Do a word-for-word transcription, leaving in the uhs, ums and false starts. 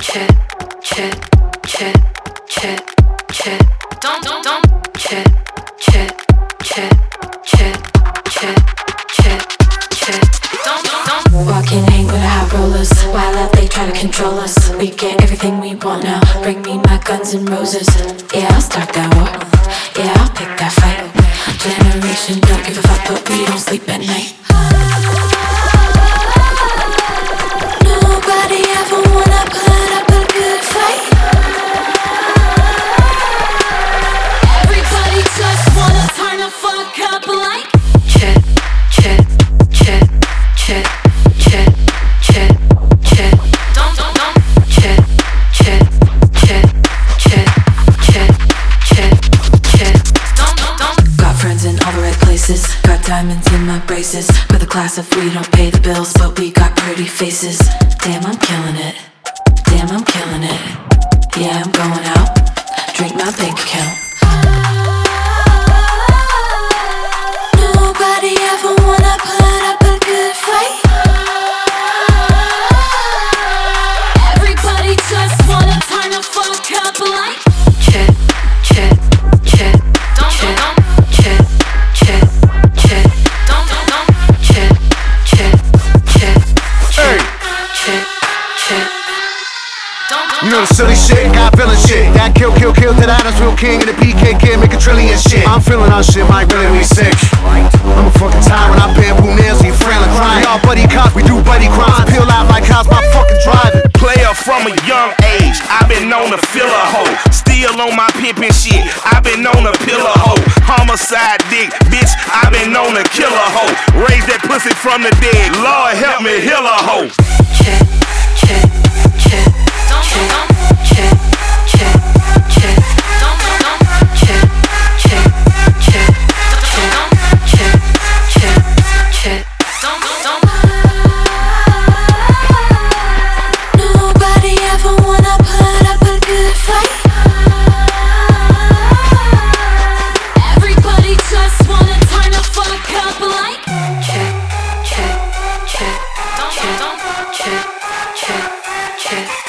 check, check, check, check, check. Don't, don't, don't. Check, check, check, check, check, check, check. Don't, don't, don't. Walk in, hang with the hot rollers. While out they try to control us. We get everything we want now. Bring me my guns and roses. Yeah, I'll start that war. Yeah, I'll pick that fight. Generation don't give a fuck, but we don't sleep at night. Nobody ever wanna put up a good fight. Everybody just wanna turn the fuck up like. Check, check, check, check, check, check, check. Don't, don't, don't. Check, check, check, check, check, check, check. Don't, don't, don't. Got friends in all the right places. Got diamonds in my braces. For the class if we don't pay the bills, but we got pretty faces. Damn, I'm killing it. Damn, I'm killing it. Yeah, I'm going out. Drink my bank account. Nobody ever wanna put up a good fight. Everybody just wanna turn the fuck up like. Check, check, check. Don't, check, don't, check, check, check. Don't, don't, don't. Check, check, check, check, check, check. Don't, don't, you know the silly shit, got feeling shit. That kill, kill, kill to that, that's real king. And the B K kid make a trillion shit. I'm feeling our shit, Mike really we sick. I'm a fucking tyrant, I bamboo nails, you frail and crying. We all buddy cops, we do buddy crimes. Peel out like how's my fucking driving. Player from a young age, I've been known to fill a hoe. Still on my pimpin' shit, I've been known to pill a hoe. Homicide dick, bitch, I've been known to kill a hoe. Raise that pussy from the dead, Lord help me heal a hoe. Check, check, check, don't, check, don't, check, check, check, don't, don't, don't, check, check, check, check, don't, check, check, check, don't, don't, don't. Nobody ever wanna put up a good fight. Everybody just wanna turn the fuck up like. Check, check, check, don't, don't, don't, check, check, check.